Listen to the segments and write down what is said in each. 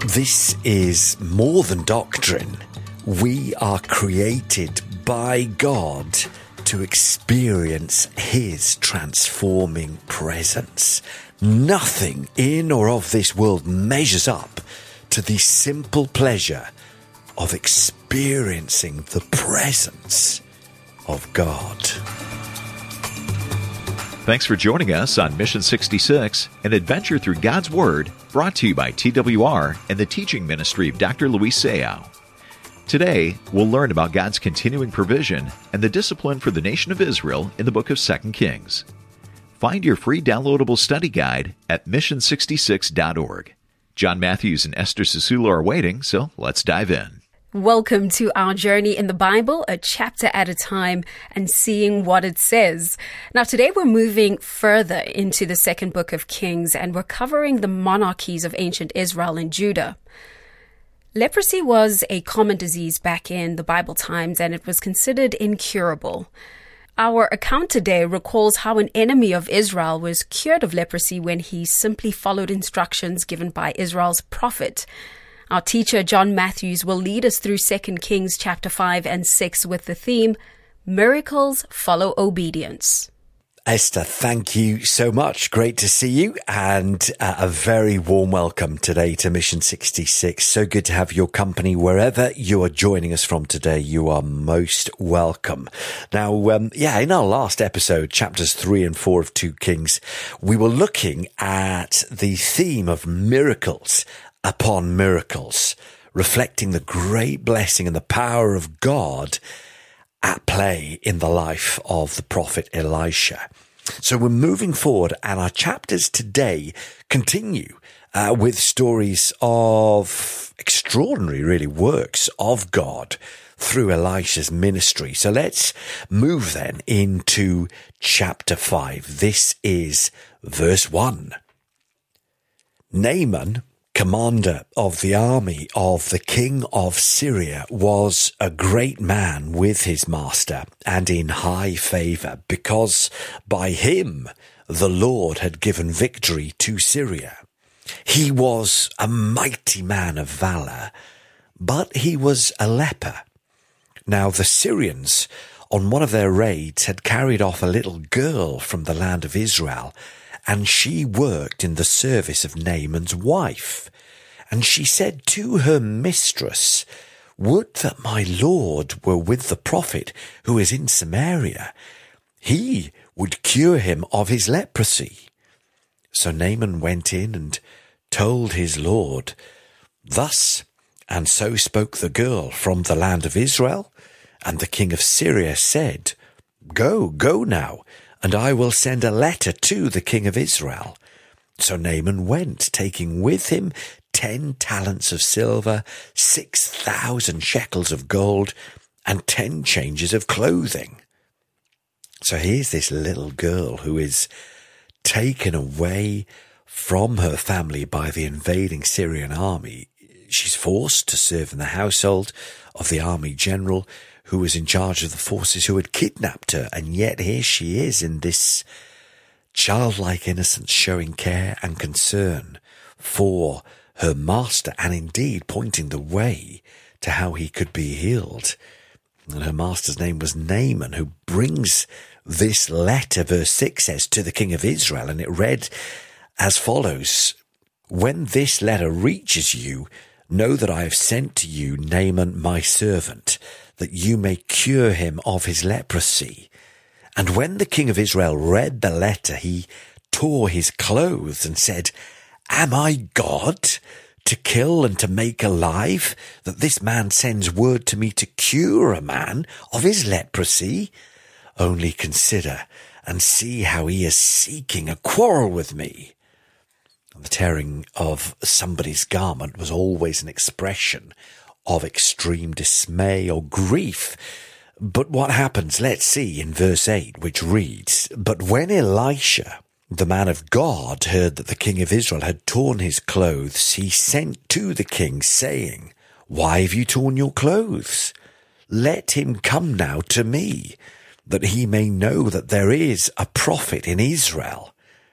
This is more than doctrine. We are created by God to experience His transforming presence. Nothing in or of this world measures up to the simple pleasure of experiencing the presence of God. Thanks for joining us on Mission 66, an adventure through God's Word, brought to you by TWR and the teaching ministry of Dr. Luis Sayao. Today, we'll learn about God's continuing provision and the discipline for the nation of Israel in the book of 2 Kings. Find your free downloadable study guide at mission66.org. John Matthews and Esther Sisula are waiting, so let's dive in. Welcome to our journey in the Bible, a chapter at a time, and seeing what it says. Now, today we're moving further into the second book of Kings, and we're covering the monarchies of ancient Israel and Judah. Leprosy was a common disease back in the Bible times, and it was considered incurable. Our account today recalls how an enemy of Israel was cured of leprosy when he simply followed instructions given by Israel's prophet. Our teacher, John Matthews, will lead us through 2 Kings chapter 5 and 6 with the theme, Miracles Follow Obedience. Esther, thank you so much. Great to see you, and a very warm welcome today to Mission 66. So good to have your company wherever you are joining us from today. You are most welcome. Now, in our last episode, chapters 3 and 4 of 2 Kings, we were looking at the theme of miracles upon miracles, reflecting the great blessing and the power of God at play in the life of the prophet Elisha. So we're moving forward, and our chapters today continue with stories of extraordinary, really, works of God through Elisha's ministry. So let's move then into chapter 5. This is verse 1. Naaman, commander of the army of the king of Syria, was a great man with his master and in high favour, because by him the Lord had given victory to Syria. He was a mighty man of valour, but he was a leper. Now the Syrians, on one of their raids, had carried off a little girl from the land of Israel, and she worked in the service of Naaman's wife. And she said to her mistress, "Would that my Lord were with the prophet who is in Samaria. He would cure him of his leprosy." So Naaman went in and told his Lord, "Thus and so spoke the girl from the land of Israel." And the king of Syria said, Go now, and I will send a letter to the king of Israel." So Naaman went, taking with him 10 talents of silver, 6,000 shekels of gold, and 10 changes of clothing. So here's this little girl who is taken away from her family by the invading Syrian army. She's forced to serve in the household of the army general who was in charge of the forces who had kidnapped her, and yet here she is in this childlike innocence, showing care and concern for her master, and indeed pointing the way to how he could be healed. And her master's name was Naaman, who brings this letter, verse 6 says, to the king of Israel, and it read as follows: "When this letter reaches you, know that I have sent to you Naaman my servant, that you may cure him of his leprosy." And when the king of Israel read the letter, he tore his clothes and said, "Am I God to kill and to make alive, that this man sends word to me to cure a man of his leprosy? Only consider and see how he is seeking a quarrel with me." The tearing of somebody's garment was always an expression of extreme dismay or grief. But what happens? Let's see in verse 8, which reads, "But when Elisha, the man of God, heard that the king of Israel had torn his clothes, he sent to the king, saying, 'Why have you torn your clothes? Let him come now to me, that he may know that there is a prophet in Israel.'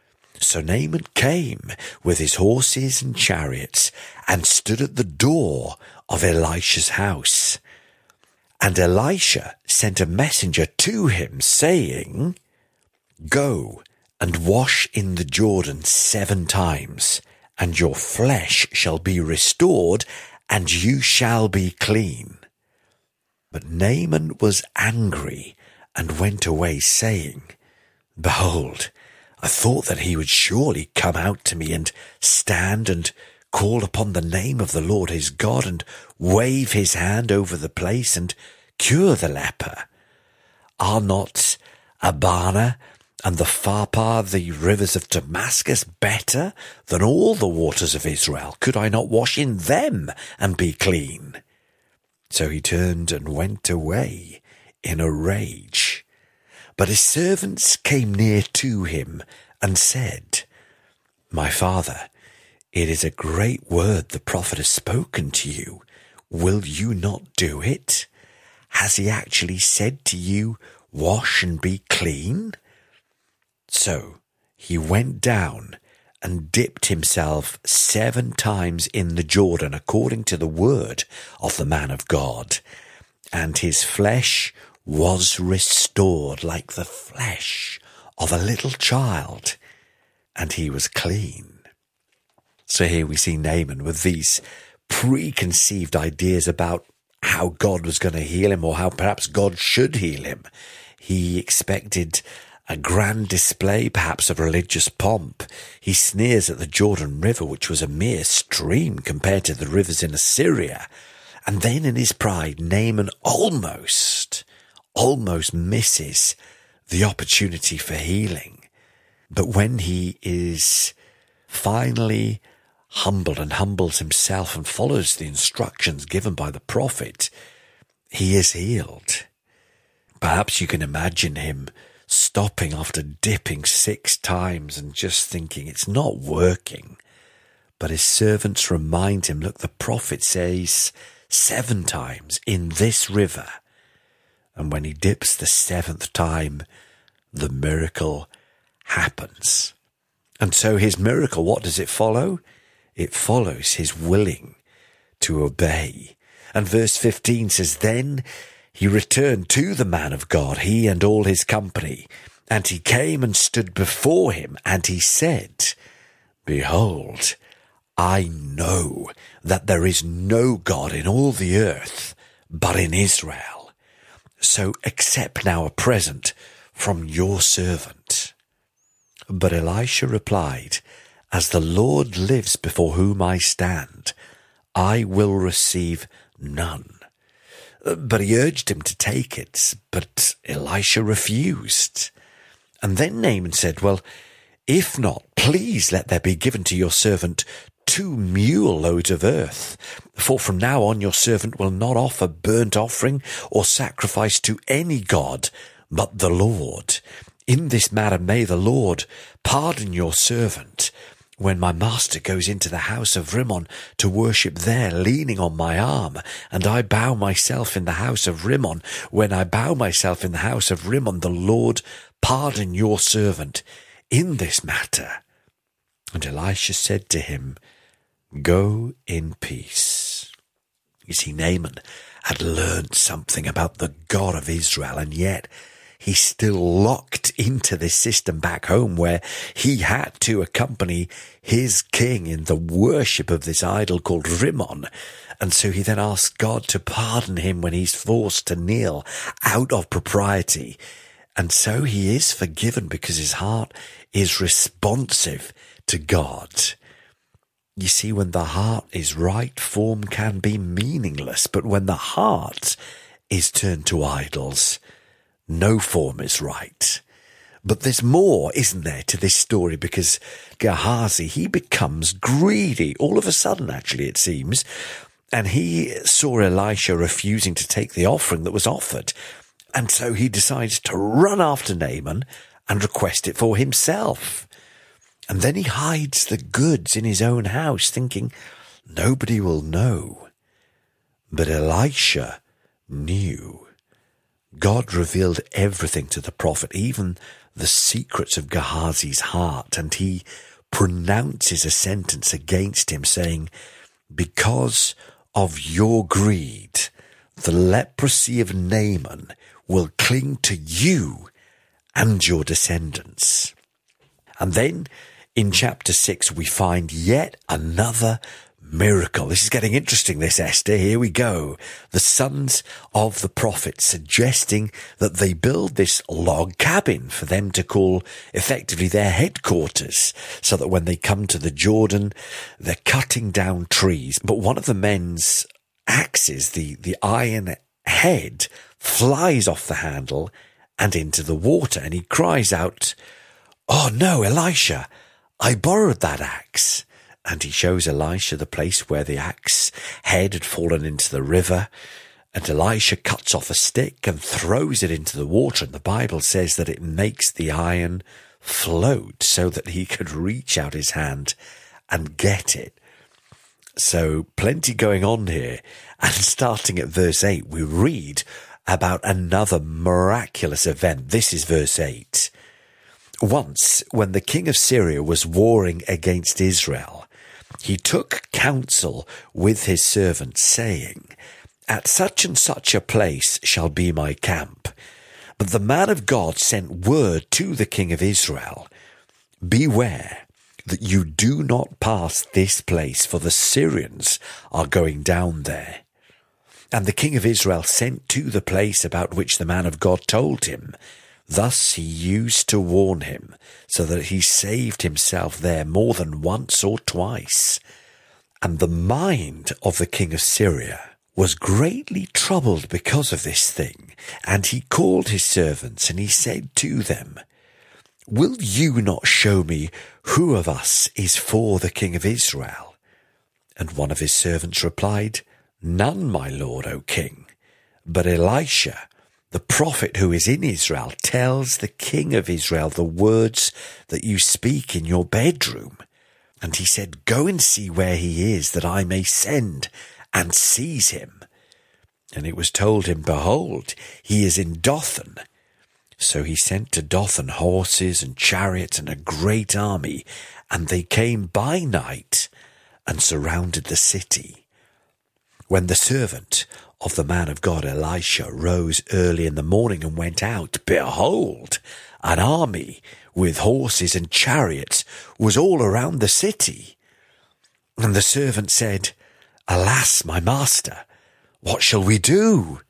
So Naaman came with his horses and chariots and stood at the door of Elisha's house. And Elisha sent a messenger to him, saying, "Go and wash in the Jordan 7 times, and your flesh shall be restored, and you shall be clean." But Naaman was angry and went away, saying, "Behold, I thought that he would surely come out to me and stand and call upon the name of the Lord his God and wave his hand over the place and cure the leper. Are not Abana and the Pharpar, the rivers of Damascus, better than all the waters of Israel? Could I not wash in them and be clean?" So he turned and went away in a rage. But his servants came near to him and said, "My father, it is a great word the prophet has spoken to you. Will you not do it? Has he actually said to you, 'Wash and be clean'?" So he went down and dipped himself 7 times in the Jordan, according to the word of the man of God, and his flesh was restored like the flesh of a little child, and he was clean. So here we see Naaman with these preconceived ideas about how God was going to heal him, or how perhaps God should heal him. He expected a grand display, perhaps of religious pomp. He sneers at the Jordan River, which was a mere stream compared to the rivers in Assyria. And then in his pride, Naaman almost misses the opportunity for healing. But when he is finally humbled and humbles himself and follows the instructions given by the prophet, he is healed. Perhaps you can imagine him stopping after dipping 6 times and just thinking, it's not working. But his servants remind him, look, the prophet says 7 times in this river. And when he dips the 7th time, the miracle happens. And so his miracle, what does it follow? It follows his willing to obey. And verse 15 says, "Then he returned to the man of God, he and all his company, and he came and stood before him, and he said, 'Behold, I know that there is no God in all the earth but in Israel. So accept now a present from your servant.' But Elisha replied, 'As the Lord lives before whom I stand, I will receive none.' But he urged him to take it, but Elisha refused. And then Naaman said, 'Well, if not, please let there be given to your servant 2 mule loads of earth. For from now on your servant will not offer burnt offering or sacrifice to any god but the Lord. In this matter may the Lord pardon your servant. When my master goes into the house of Rimmon to worship there, leaning on my arm, and I bow myself in the house of Rimmon, when I bow myself in the house of Rimmon, the Lord pardon your servant in this matter.' And Elisha said to him, 'Go in peace.'" You see, Naaman had learned something about the God of Israel, and yet he's still locked into this system back home where he had to accompany his king in the worship of this idol called Rimmon. And so he then asks God to pardon him when he's forced to kneel out of propriety. And so he is forgiven because his heart is responsive to God. You see, when the heart is right, form can be meaningless. But when the heart is turned to idols, no form is right. But there's more, isn't there, to this story, because Gehazi, he becomes greedy all of a sudden, actually, it seems. And he saw Elisha refusing to take the offering that was offered. And so he decides to run after Naaman and request it for himself. And then he hides the goods in his own house, thinking, nobody will know. But Elisha knew. God revealed everything to the prophet, even the secrets of Gehazi's heart, and he pronounces a sentence against him, saying, because of your greed, the leprosy of Naaman will cling to you and your descendants. And then in chapter 6, we find yet another miracle. This is getting interesting, this, Esther. Here we go. The sons of the prophets suggesting that they build this log cabin for them to call effectively their headquarters, so that when they come to the Jordan, they're cutting down trees. But one of the men's axes, the iron head, flies off the handle and into the water. And he cries out, "Oh no, Elisha, I borrowed that axe." And he shows Elisha the place where the axe head had fallen into the river. And Elisha cuts off a stick and throws it into the water. And the Bible says that it makes the iron float so that he could reach out his hand and get it. So plenty going on here. And starting at verse 8, we read about another miraculous event. This is verse 8. Once, when the king of Syria was warring against Israel, he took counsel with his servants, saying, "At such and such a place shall be my camp." But the man of God sent word to the king of Israel, "Beware that you do not pass this place, for the Syrians are going down there." And the king of Israel sent to the place about which the man of God told him. Thus he used to warn him, so that he saved himself there more than once or twice. And the mind of the king of Syria was greatly troubled because of this thing. And he called his servants, and he said to them, "Will you not show me who of us is for the king of Israel?" And one of his servants replied, "None, my lord, O king. But Elisha, the prophet who is in Israel, tells the king of Israel the words that you speak in your bedroom." And he said, "Go and see where he is, that I may send and seize him." And it was told him, "Behold, he is in Dothan." So he sent to Dothan horses and chariots and a great army, and they came by night and surrounded the city. When the servant of the man of God Elisha rose early in the morning and went out, behold, an army with horses and chariots was all around the city. And the servant said, "Alas, my master, what shall we do?"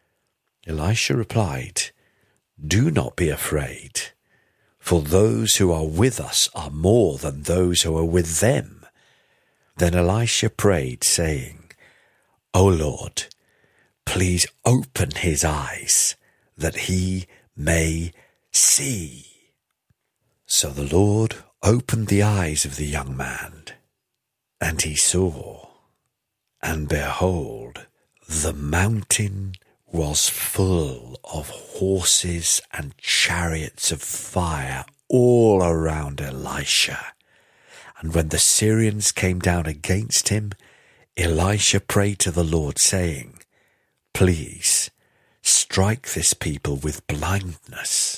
Elisha replied, "Do not be afraid, for those who are with us are more than those who are with them." Then Elisha prayed, saying, "O Lord, please open his eyes, that he may see." So the Lord opened the eyes of the young man, and he saw, and behold, the mountain was full of horses and chariots of fire all around Elisha. And when the Syrians came down against him, Elisha prayed to the Lord, saying, "Please strike this people with blindness."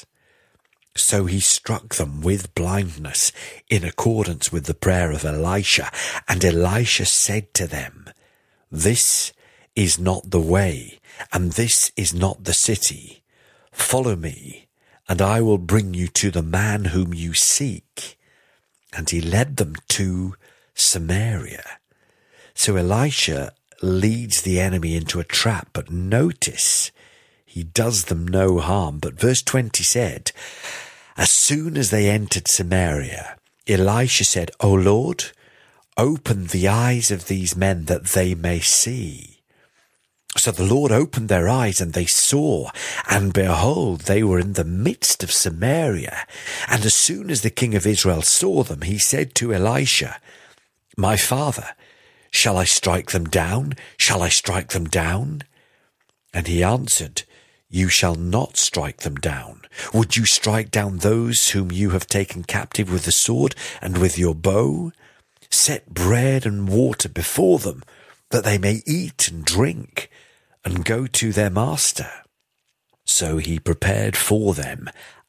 So he struck them with blindness in accordance with the prayer of Elisha. And Elisha said to them, "This is not the way, and this is not the city. Follow me, and I will bring you to the man whom you seek." And he led them to Samaria. So Elisha leads the enemy into a trap, but notice, he does them no harm. But verse 20 said, as soon as they entered Samaria, Elisha said, "O Lord, open the eyes of these men that they may see." So the Lord opened their eyes, and they saw, and behold, they were in the midst of Samaria. And as soon as the king of Israel saw them, he said to Elisha, "My father, shall I strike them down? Shall I strike them down?" And he answered, "You shall not strike them down. Would you strike down those whom you have taken captive with the sword and with your bow? Set bread and water before them, that they may eat and drink, and go to their master." So he prepared for them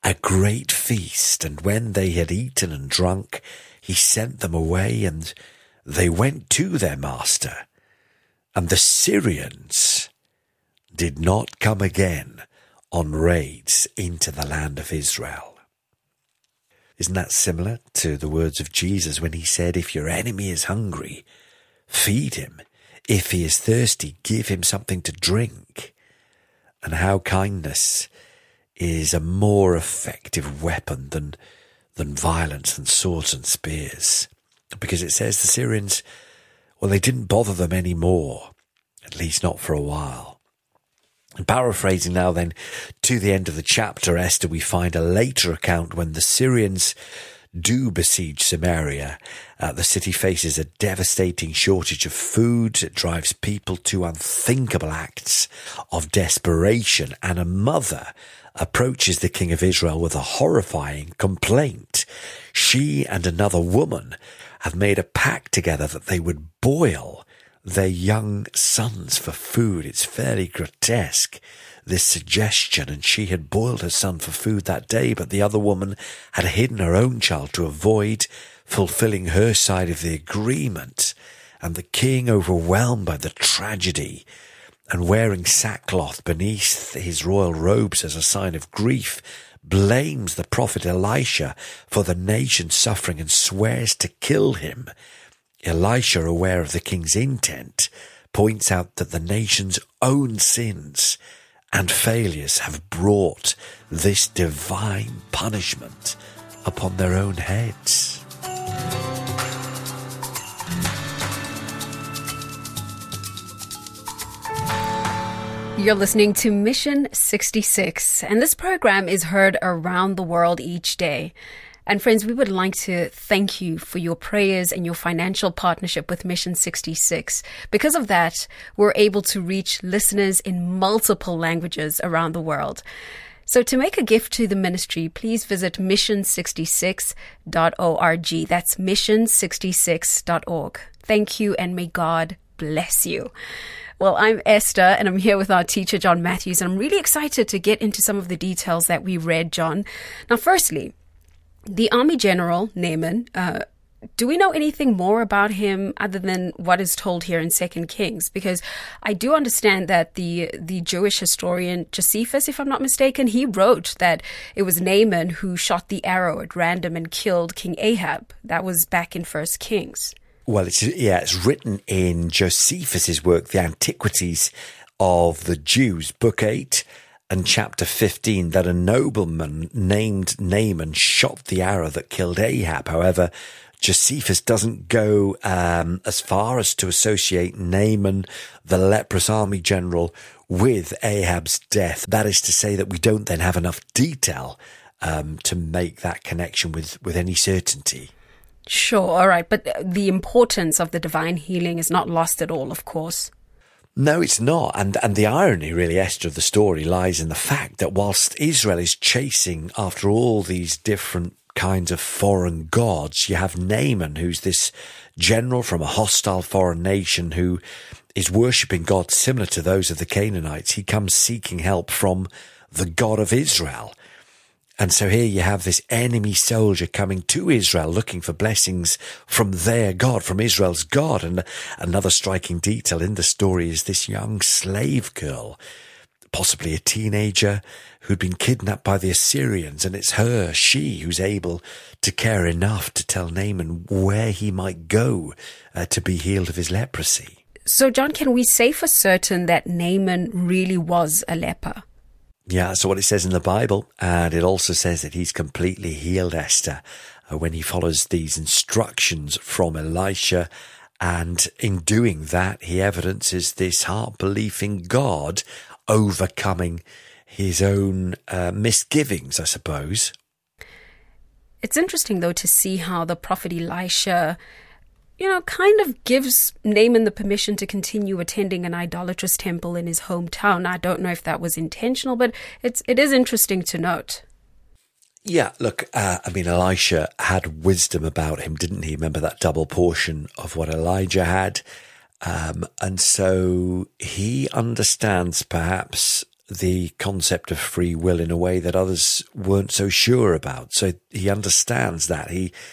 a great feast, and when they had eaten and drunk, he sent them away, and they went to their master. And the Syrians did not come again on raids into the land of Israel. Isn't that similar to the words of Jesus when he said, if your enemy is hungry, feed him. If he is thirsty, give him something to drink. And how kindness is a more effective weapon than violence and swords and spears. Because it says the Syrians, well, they didn't bother them anymore, at least not for a while. And paraphrasing now then to the end of the chapter, Esther, we find a later account when the Syrians do besiege Samaria. The city faces a devastating shortage of food. It drives people to unthinkable acts of desperation. And a mother approaches the king of Israel with a horrifying complaint. She and another woman have made a pact together that they would boil their young sons for food. It's fairly grotesque, this suggestion, and she had boiled her son for food that day, but the other woman had hidden her own child to avoid fulfilling her side of the agreement. And the king, overwhelmed by the tragedy and wearing sackcloth beneath his royal robes as a sign of grief, blames the prophet Elisha for the nation's suffering and swears to kill him. Elisha, aware of the king's intent, points out that the nation's own sins and failures have brought this divine punishment upon their own heads. You're listening to Mission 66, and this program is heard around the world each day. And friends, we would like to thank you for your prayers and your financial partnership with Mission 66. Because of that, we're able to reach listeners in multiple languages around the world. So to make a gift to the ministry, please visit mission66.org. That's mission66.org. Thank you, and may God bless you. Well, I'm Esther, and I'm here with our teacher, John Matthews, and I'm really excited to get into some of the details that we read, John. Now, firstly, the army general, Naaman, do we know anything more about him other than what is told here in 2 Kings? Because I do understand that the Jewish historian Josephus, if I'm not mistaken, he wrote that it was Naaman who shot the arrow at random and killed King Ahab. That was back in 1 Kings. Well, it's written in Josephus's work, The Antiquities of the Jews, Book 8 and Chapter 15, that a nobleman named Naaman shot the arrow that killed Ahab. However, Josephus doesn't go as far as to associate Naaman, the leprous army general, with Ahab's death. That is to say that we don't then have enough detail to make that connection with any certainty. Sure, all right, but the importance of the divine healing is not lost at all, of course. No, it's not. And the irony, really, Esther, of the story lies in the fact that whilst Israel is chasing after all these different kinds of foreign gods, you have Naaman, who's this general from a hostile foreign nation who is worshipping gods similar to those of the Canaanites. He comes seeking help from the God of Israel. And so here you have this enemy soldier coming to Israel looking for blessings from their God, from Israel's God. And another striking detail in the story is this young slave girl, possibly a teenager, who'd been kidnapped by the Assyrians. And it's she who's able to care enough to tell Naaman where he might go to be healed of his leprosy. So, John, can we say for certain that Naaman really was a leper? Yeah, that's what it says in the Bible, and it also says that he's completely healed, Esther, when he follows these instructions from Elisha, and in doing that, he evidences this heart-belief in God overcoming his own misgivings, I suppose. It's interesting, though, to see how the prophet Elisha kind of gives Naaman the permission to continue attending an idolatrous temple in his hometown. I don't know if that was intentional, but it is interesting to note. Yeah, look, Elisha had wisdom about him, didn't he? Remember that double portion of what Elijah had? And so he understands perhaps the concept of free will in a way that others weren't so sure about. So he understands that.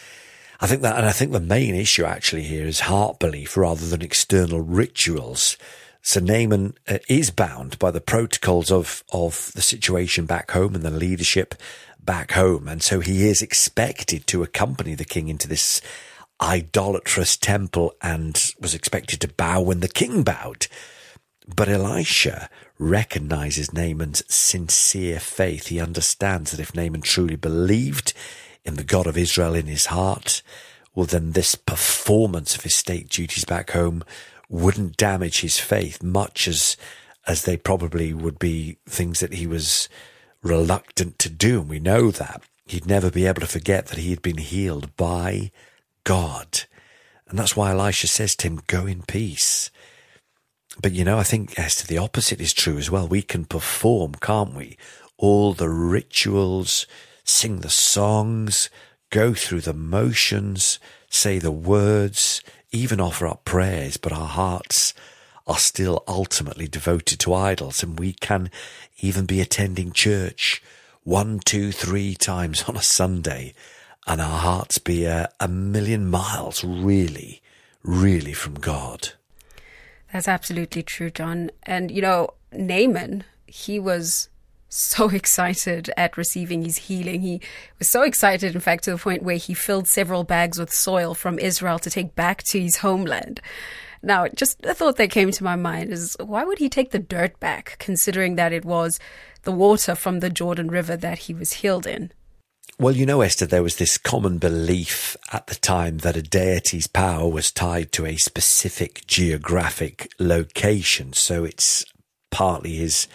I think the main issue actually here is heart belief rather than external rituals. So Naaman is bound by the protocols of the situation back home and the leadership back home. And so he is expected to accompany the king into this idolatrous temple and was expected to bow when the king bowed. But Elisha recognizes Naaman's sincere faith. He understands that if Naaman truly believed in the God of Israel in his heart, well, then this performance of his state duties back home wouldn't damage his faith, much as they probably would be things that he was reluctant to do. And we know that he'd never be able to forget that he had been healed by God. And that's why Elisha says to him, go in peace. But, I think as to the opposite is true as well. We can perform, can't we? All the rituals, sing the songs, go through the motions, say the words, even offer up prayers, but our hearts are still ultimately devoted to idols. And we can even be attending church 1, 2, 3 times on a Sunday, and our hearts be a million miles really, really from God. That's absolutely true, John. And, Naaman, he was so excited at receiving his healing. He was so excited, in fact, to the point where he filled several bags with soil from Israel to take back to his homeland. Now, just a thought that came to my mind is, why would he take the dirt back, considering that it was the water from the Jordan River that he was healed in? Well, Esther, there was this common belief at the time that a deity's power was tied to a specific geographic location. So it's partly his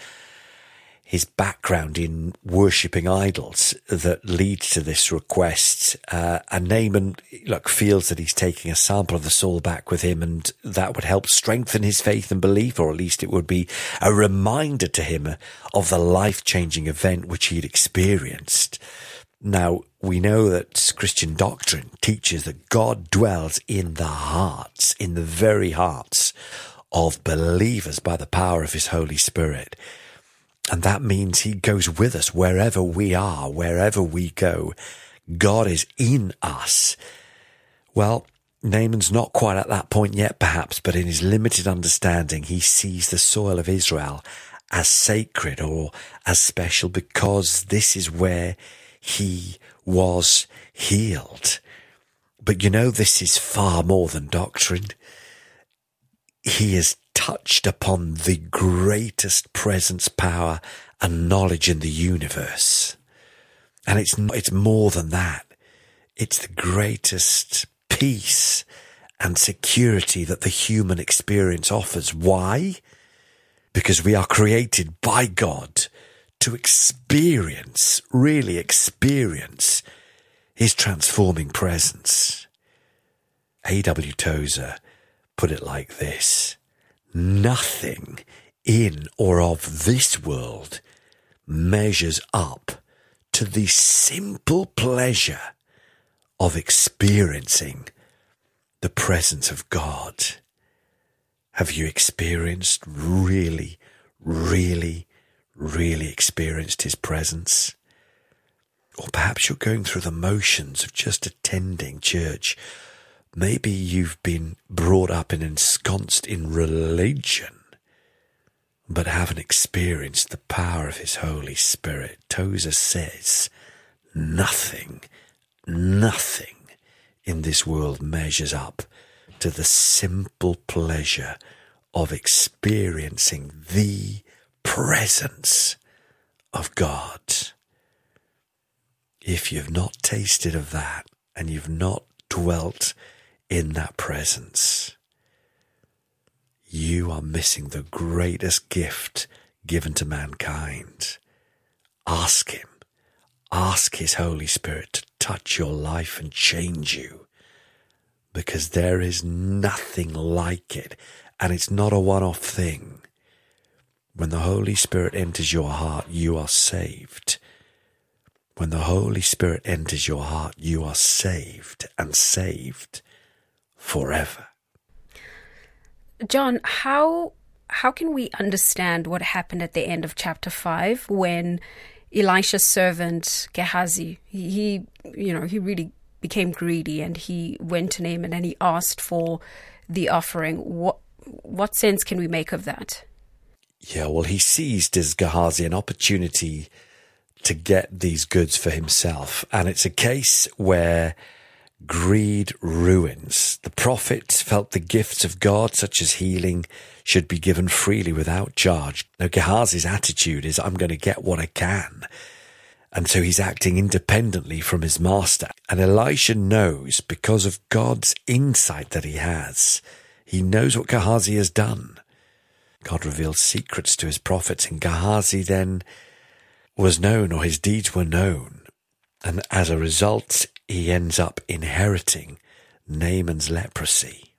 background in worshipping idols that leads to this request. And Naaman, feels that he's taking a sample of the soil back with him, and that would help strengthen his faith and belief, or at least it would be a reminder to him of the life-changing event which he'd experienced. Now, we know that Christian doctrine teaches that God dwells in the hearts, in the very hearts of believers by the power of his Holy Spirit. And that means he goes with us wherever we are, wherever we go. God is in us. Well, Naaman's not quite at that point yet, perhaps, but in his limited understanding, he sees the soil of Israel as sacred or as special because this is where he was healed. But this is far more than doctrine. He has touched upon the greatest presence, power, and knowledge in the universe. And it's more than that. It's the greatest peace and security that the human experience offers. Why? Because we are created by God to really experience his transforming presence. A.W. Tozer put it like this: nothing in or of this world measures up to the simple pleasure of experiencing the presence of God. Have you experienced really experienced his presence? Or perhaps you're going through the motions of just attending church. Maybe you've been brought up and ensconced in religion, but haven't experienced the power of his Holy Spirit. Tozer says, nothing in this world measures up to the simple pleasure of experiencing the presence of God. If you've not tasted of that and you've not dwelt in that presence, you are missing the greatest gift given to mankind. Ask him. Ask his Holy Spirit to touch your life and change you, because there is nothing like it, and it's not a one-off thing. When the Holy Spirit enters your heart, you are saved. When the Holy Spirit enters your heart, you are saved, and saved forever. John, how how can we understand what happened at the end of chapter 5 when Elisha's servant Gehazi, he really became greedy, and he went to Naaman and he asked for the offering? What sense can we make of that? Yeah, well, he seized as Gehazi an opportunity to get these goods for himself. And it's a case where greed ruins. The prophet felt the gifts of God, such as healing, should be given freely without charge. Now, Gehazi's attitude is, I'm going to get what I can. And so he's acting independently from his master. And Elisha knows, because of God's insight that he has, he knows what Gehazi has done. God reveals secrets to his prophets, and Gehazi then was known, or his deeds were known. And as a result, he ends up inheriting Naaman's leprosy.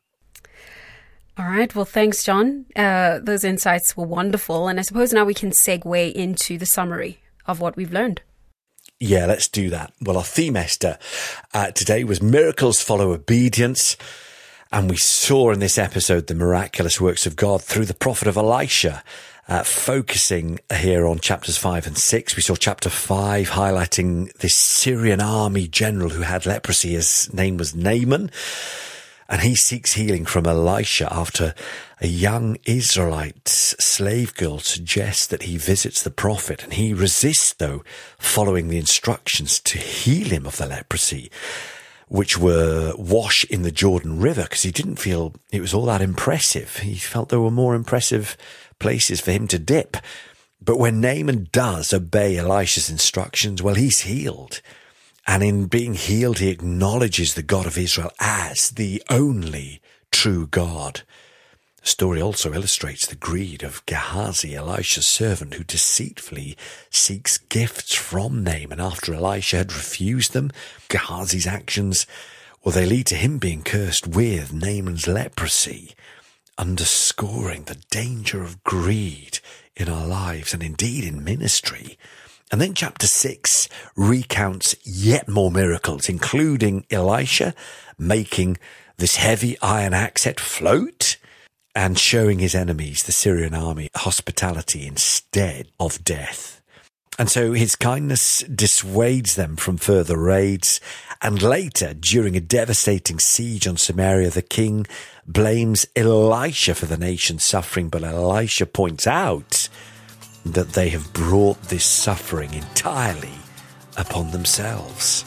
All right. Well, thanks, John. Those insights were wonderful. And I suppose now we can segue into the summary of what we've learned. Yeah, let's do that. Well, our theme, Esther, today was miracles follow obedience. And we saw in this episode the miraculous works of God through the prophet of Elisha, focusing here on chapters 5 and 6. We saw chapter 5 highlighting this Syrian army general who had leprosy. His name was Naaman. And he seeks healing from Elisha after a young Israelite slave girl suggests that he visits the prophet. And he resists, though, following the instructions to heal him of the leprosy, which were wash in the Jordan River, because he didn't feel it was all that impressive. He felt there were more impressive places for him to dip. But when Naaman does obey Elisha's instructions, well, he's healed. And in being healed, he acknowledges the God of Israel as the only true God. The story also illustrates the greed of Gehazi, Elisha's servant, who deceitfully seeks gifts from Naaman after Elisha had refused them. Gehazi's actions, well, they lead to him being cursed with Naaman's leprosy, underscoring the danger of greed in our lives and indeed in ministry. And then chapter 6 recounts yet more miracles, including Elisha making this heavy iron axe head float and showing his enemies, the Syrian army, hospitality instead of death. And so his kindness dissuades them from further raids. And later, during a devastating siege on Samaria, the king blames Elisha for the nation's suffering. But Elisha points out that they have brought this suffering entirely upon themselves.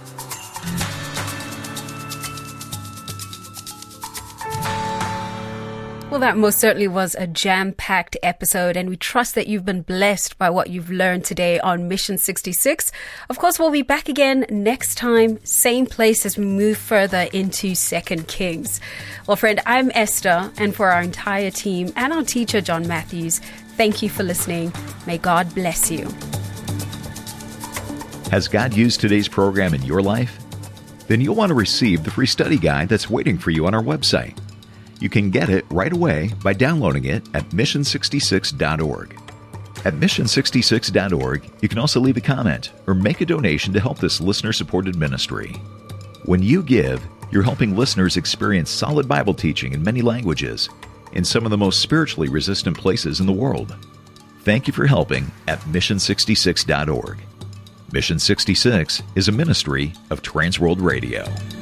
Well, that most certainly was a jam-packed episode, and we trust that you've been blessed by what you've learned today on Mission 66. Of course, we'll be back again next time, same place, as we move further into 2 Kings. Well, friend, I'm Esther, and for our entire team and our teacher, John Matthews, thank you for listening. May God bless you. Has God used today's program in your life? Then you'll want to receive the free study guide that's waiting for you on our website. You can get it right away by downloading it at mission66.org. At mission66.org, you can also leave a comment or make a donation to help this listener-supported ministry. When you give, you're helping listeners experience solid Bible teaching in many languages in some of the most spiritually resistant places in the world. Thank you for helping at mission66.org. Mission 66 is a ministry of Transworld Radio.